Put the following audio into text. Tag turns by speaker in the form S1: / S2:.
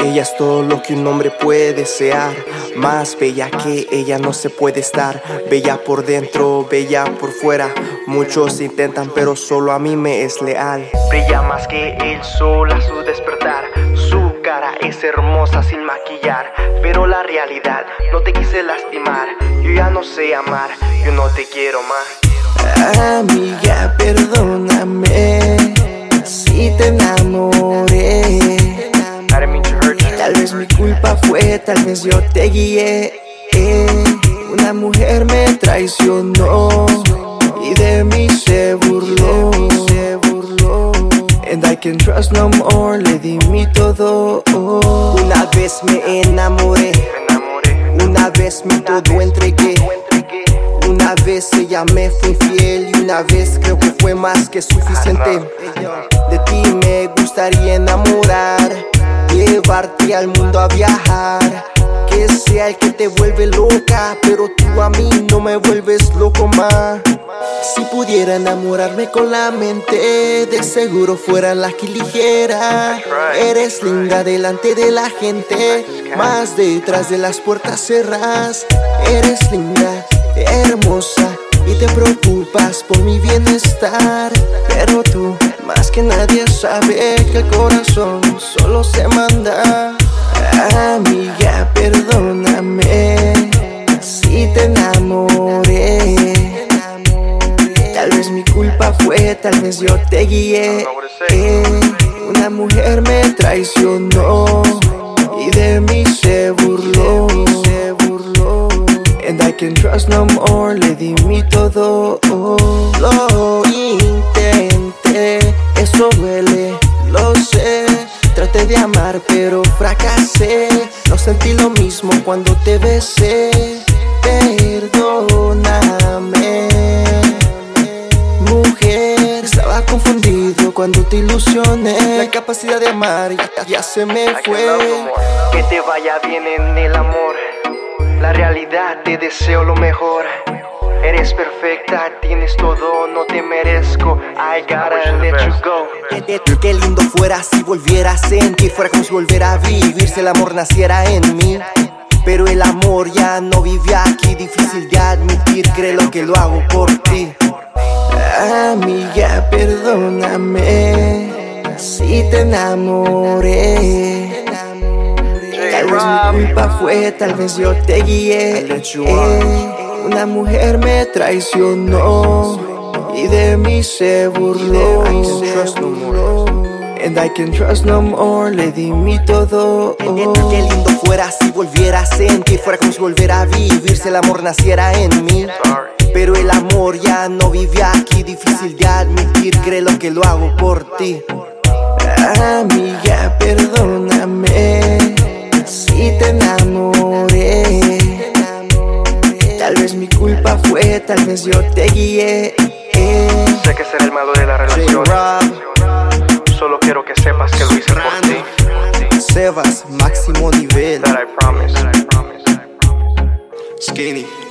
S1: Ella es todo lo que un hombre puede desear. Más bella que ella no se puede estar. Bella por dentro, bella por fuera. Muchos intentan pero solo a mí me es leal. Brilla más que el sol a su despertar. Su cara es hermosa sin maquillar. Pero la realidad, no te quise lastimar. Yo ya no sé amar, yo no te quiero más.
S2: Amiga, perdóname si te enamoré. Tal vez mi culpa fue, tal vez yo te guié. Una mujer me traicionó y de mí se burló. And I can trust no more, le di mi todo.
S1: Una vez me enamoré, una vez mi todo entregué. Una vez ella me fue infiel y una vez creo que fue más que suficiente. De ti me gustaría enamorar, llevarte al mundo a viajar. Que sea el que te vuelve loca, pero tú a mí no me vuelves loco más.
S2: Si pudiera enamorarme con la mente, de seguro fuera la que eligiera. Eres linda delante de la gente, más detrás de las puertas cerradas. Eres linda, hermosa y te preocupas por mi bienestar. Pero tú, más que nadie, sabe que el corazón solo se manda. Amiga, perdóname si te enamoré. Tal vez mi culpa fue, tal vez yo te guié. Una mujer me traicionó y de mí se burló. And I can trust no more, le di mi todo. Lo intenté, eso duele, lo sé. Traté de amar pero fracasé. No sentí lo mismo cuando te besé. Perdóname, mujer, estaba confundido cuando te ilusioné. La capacidad de amar ya se me fue.
S1: Que te vaya bien en el amor. La realidad, te deseo lo mejor. Eres perfecta, tienes todo, no te merezco. I gotta let you go. Qué lindo fuera si volviera a sentir. Fuera como si volviera a vivir, si el amor naciera en mí. Pero el amor ya no vive aquí. Difícil de admitir, créelo que lo hago por ti.
S2: Amiga, perdóname si te enamoré. Tal vez mi culpa fue, tal vez yo te guié. Una mujer me traicionó y de mí se burló. And I can trust no more, le di mi todo.
S1: Qué lindo fuera si volviera a sentir. Fuera como si volviera a vivir, si el amor naciera en mí. Pero el amor ya no vive aquí. Difícil de admitir, créelo que lo hago por ti.
S2: Amiga, perdóname si te enamoré. Tal vez mi culpa fue, tal vez yo te guié.
S1: Sé que seré el malo de la relación. Solo quiero que sepas que lo hice por ti. Sebas, máximo nivel. That I promise.
S3: Skinny.